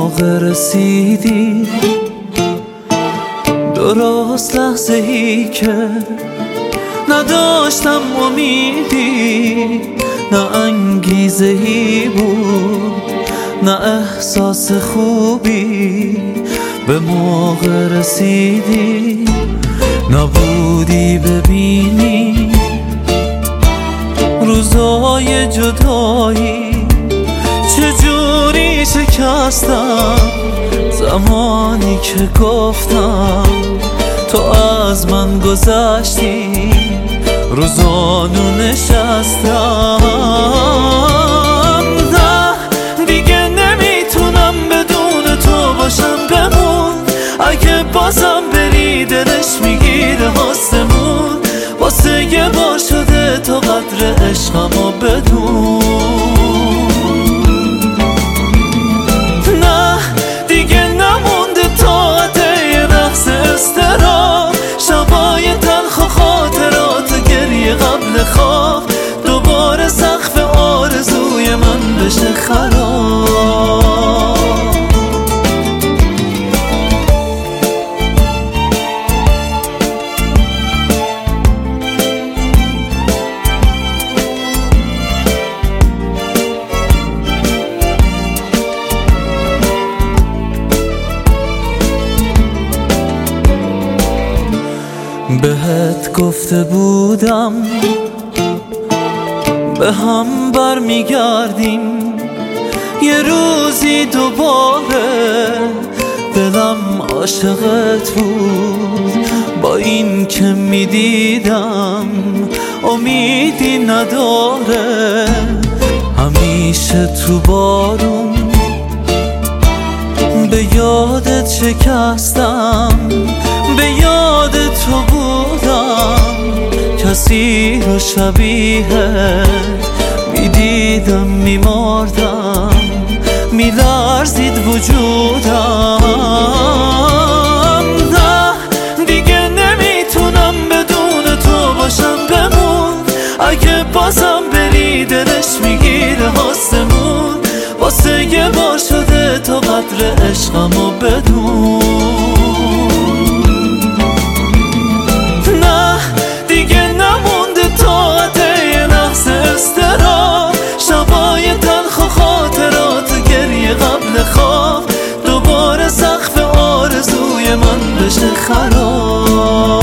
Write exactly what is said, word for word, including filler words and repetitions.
موقع رسیدی، درست لحظه ای که نداشتم امیدی، نه انگیزه ای بود نه احساس خوبی. به موقع رسیدی، نبودی ببینی روزای جدایی چجوری شکستم. زمانی که گفتم تو از من گذشتی، روزانو نشستم. نه دیگه نمیتونم بدون تو باشم، بمون. اگه بازم بری دلش میگیره آسمون. واسه یه بار شده تا قدر عشقمو بدون. نه دیگه نمونده طاقت یه لحظه اضطراب، شبای تلخ و خاطرات و گریه قبل خواب، دوباره سقف آرزوی من بشه خراب. بهت گفته بودم به هم برمیگردیم یه روزی دوباره. دلم عاشقت بود با این که میدیدم امیدی نداره. همیشه تو بارون به یادت شکستم، به یاد تو بودم. کسی رو شبیه میدیدم میمردم، میلرزید وجودم. نه دیگه نمیتونم بدون تو باشم، بمون. اگه بازم بری دلش میگیره آسمون. واسه یه بار شده تا قدر عشقمو بدون. نه دیگه نمونده طاقت یه لحظه اضطراب، شبای تلخ و خاطرات و گریه قبل خواب، دوباره سقف آرزوی من بشه خراب.